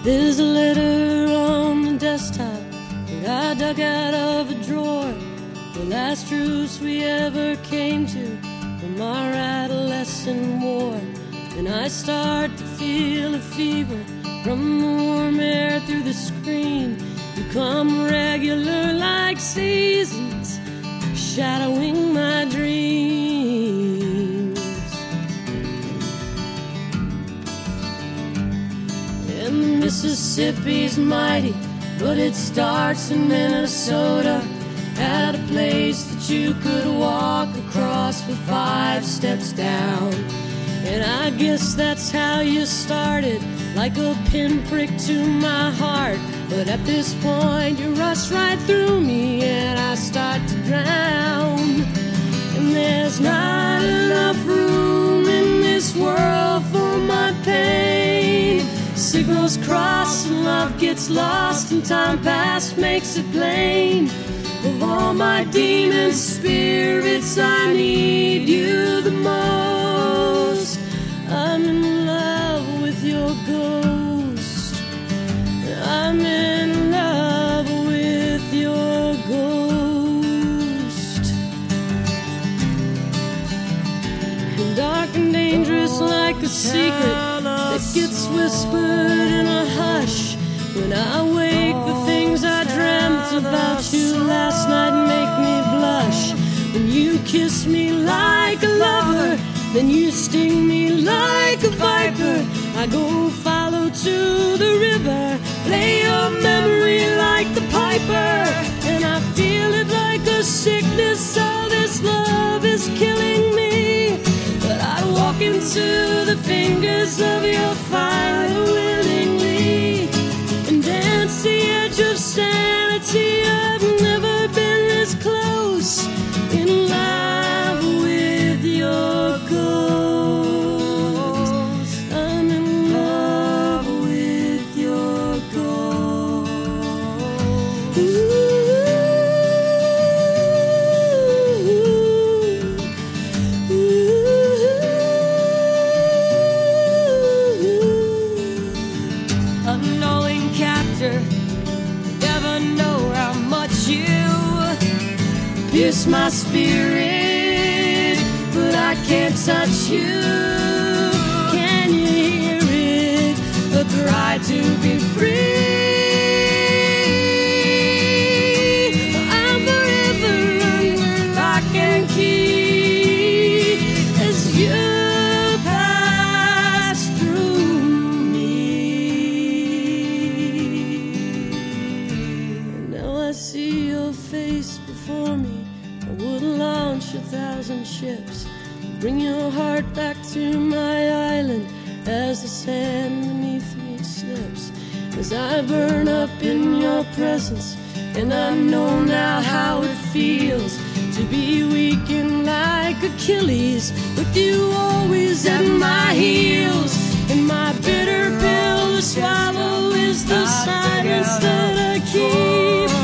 There's a letter on the desktop that I dug out of a drawer, the last truce we ever came to from our adolescent war. And I start to feel a fever from the warm air through the screen. You come regular like seasons, shadowing my dreams. And the Mississippi's mighty, but it starts in Minnesota, at a place that you could walk across with 5 steps down. And I guess that's how you started, like a pinprick to my heart. But at this point you rush right through me and I start to drown. And there's not enough room in this world for my pain. Signals cross and love gets lost, and time past makes it plain. Of all my demon spirits, I need you the most. I'm in love with your ghost. I'm in love with your ghost. And dark and dangerous like a secret that gets whispered in a hush. When I wake, the things I dreamt about you last night make me blush. When you kiss me like a lover, then you sting me like a viper. I go follow to the river, play your memory like the piper. And I feel it like a sickness, all this love is killing me. But I walk into the fingers of your fire willingly, and dance the edge of sanity. I've never been this close, in love with your ghost. I'm in love with your ghost. Ooh. Unknowing captor, never know how much you pierce my spirit, but I can't touch you. Can you hear it? A cry to be free. I'm forever under lock and key as you pass through me. And now I see your face before me. I would launch 1,000 ships, bring your heart back to my island as the sand beneath me slips. As I burn up in your presence, and I know now how it feels to be weakened like Achilles, with you always at my heels. And my bitter pill to swallow is the silence that I keep.